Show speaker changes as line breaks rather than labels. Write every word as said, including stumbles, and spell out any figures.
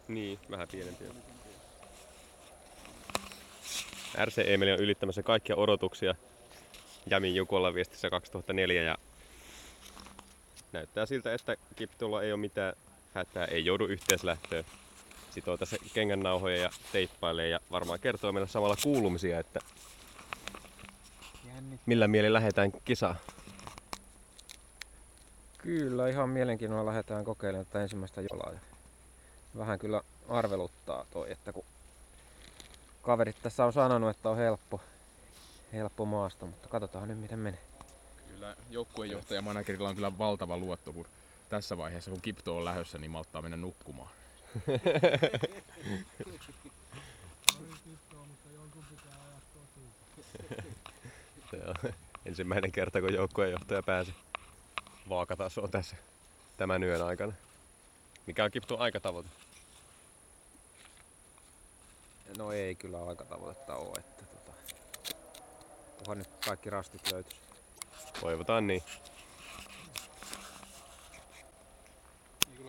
Niin, vähän pienempiä. R C Emeli on ylittämässä kaikkia odotuksia Jämin Jukolla viestissä kaksituhattaneljä ja näyttää siltä, että Kiptulla ei ole mitään hätää, ei joudu yhteislähtöön. Sitoo tässä kengännauhoja ja teippailee ja varmaan kertoo meille samalla kuulumisia, että millä mieli lähdetään kisaan.
Kyllä, ihan mielenkiinnolla lähdetään kokeilemaan tätä ensimmäistä jolaa. Vähän kyllä arveluttaa toi, että kun kaverit tässä on sanonut, että on helppo, helppo maasto, mutta katsotaan nyt miten menee.
Kyllä joukkueenjohtaja managerilla on kyllä valtava luotto, kun tässä vaiheessa kun Kipto on lähdössä, niin malttaa mennä nukkumaan.
Se on ensimmäinen kerta, kun joukkueenjohtaja pääsi vaakatasoon tässä tämän yön aikana. Mikä on Kipton aikatavoite?
No ei kyllä aikatavoitetta ole, että tota, kunhan nyt kaikki rastit löytyisi.
Toivotaan niin.